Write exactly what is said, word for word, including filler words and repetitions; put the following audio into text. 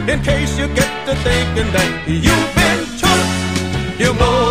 in case you get to thinking that you've been took. You know